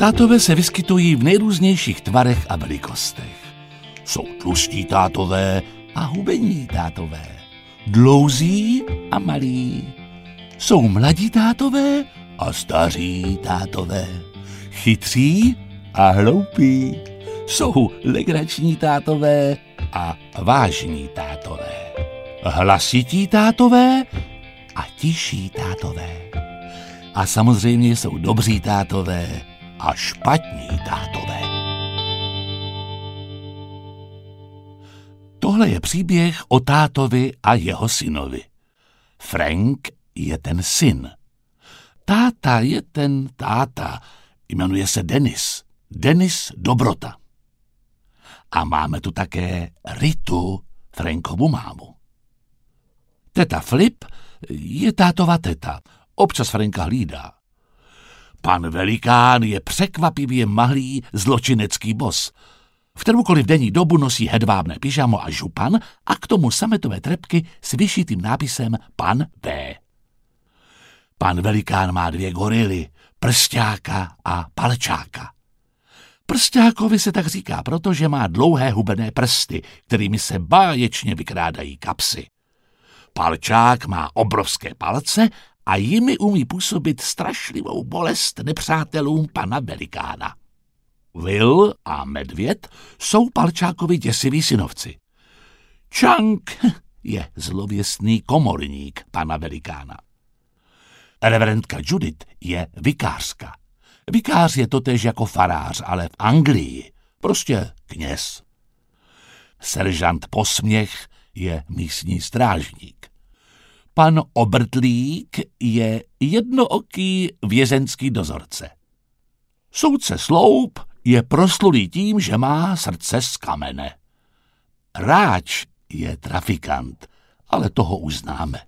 Tátové se vyskytují v nejrůznějších tvarech a velikostech. Jsou tlustí tátové a hubení tátové, dlouzí a malí. Jsou mladí tátové a staří tátové, chytří a hloupí. Jsou legrační tátové a vážní tátové, hlasití tátové a tiší tátové. A samozřejmě jsou dobří tátové a špatní tátové. Tohle je příběh o tátovi a jeho synovi. Frank je ten syn. Táta je ten táta, jmenuje se Dennis. Dennis Dobrota. A máme tu také Ritu, Frankovu mámu. Teta Flip je tátova teta, občas Franka hlídá. Pan Velikán je překvapivě mahlý zločinecký boss. V kteroukoliv denní dobu nosí hedvábné pyžamo a župan a k tomu sametové trepky s vyšitým nápisem Pan V. Pan Velikán má 2 gorily, Prsťáka a Palčáka. Prsťákovi se tak říká, protože má dlouhé hubené prsty, kterými se báječně vykrádají kapsy. Palčák má obrovské palce a jimi umí působit strašlivou bolest nepřátelům pana Velikána. Will a Medvěd jsou Palčákovi děsiví synovci. Chunk je zlověstný komorník pana Velikána. Reverendka Judith je vikářka. Vikář je totéž jako farář, ale v Anglii. Prostě kněz. Seržant Posměch je místní strážník. Pan Obrtlík je jednooký vězeňský dozorce. Soudce Sloup je proslulý tím, že má srdce z kamene. Ráč je trafikant, ale toho už známe.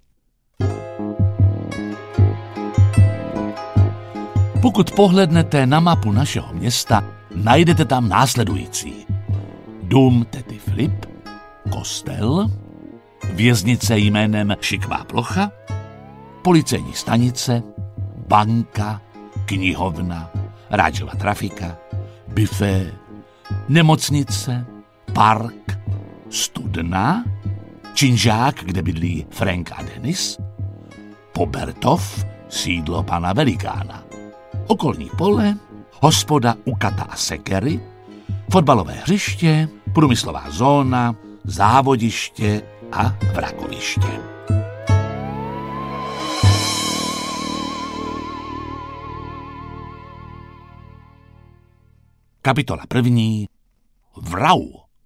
Pokud pohlednete na mapu našeho města, najdete tam následující. Dům tety Flip, kostel, věznice jménem Šikmá plocha, policejní stanice, banka, knihovna, Ráčova trafika, buffet, nemocnice, park, studna, činžák, kde bydlí Frank a Dennis, Pobertov, sídlo pana Velikána, okolní pole, hospoda u Kata a Sekery, fotbalové hřiště, průmyslová zóna, závodiště a vrakoviště. Kapitola 1. Vrau.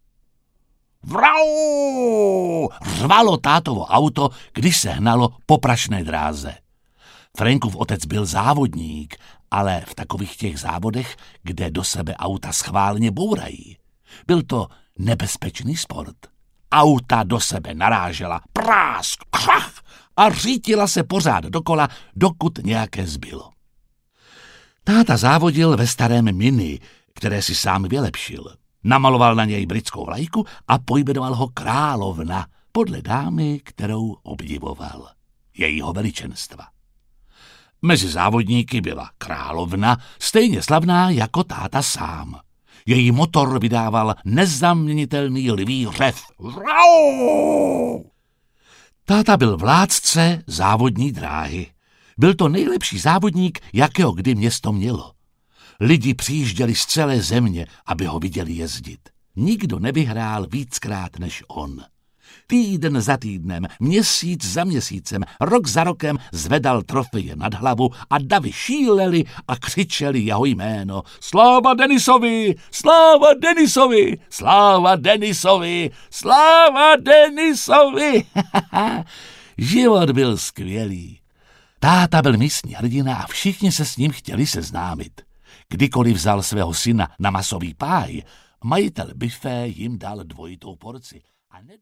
Vrau! Řvalo tátovo auto, když se hnalo po prašné dráze. Frankův otec byl závodník, ale v takových těch závodech, kde do sebe auta schválně bourají. Byl to nebezpečný sport. Auta do sebe narážela, prásk, krach a řítila se pořád dokola, dokud nějaké zbylo. Táta závodil ve starém Mini, které si sám vylepšil. Namaloval na něj britskou vlajku a pojmenoval ho Královna podle dámy, kterou obdivoval. Jejího veličenstva. Mezi závodníky byla Královna, stejně slavná jako táta sám. Její motor vydával nezaměnitelný lví řev. Vrau! Táta byl vládce závodní dráhy. Byl to nejlepší závodník, jakého kdy město mělo. Lidi přijížděli z celé země, aby ho viděli jezdit. Nikdo nevyhrál víckrát než on. Týden za týdnem, měsíc za měsícem, rok za rokem zvedal trofeje nad hlavu a davy šíleli a křičeli jeho jméno. Sláva Dennisovi! Sláva Dennisovi! Sláva Dennisovi! Sláva Dennisovi! Život byl skvělý. Táta byl místní hrdina a všichni se s ním chtěli seznámit. Kdykoliv vzal svého syna na masový páj, majitel buffet jim dal dvojitou porci. A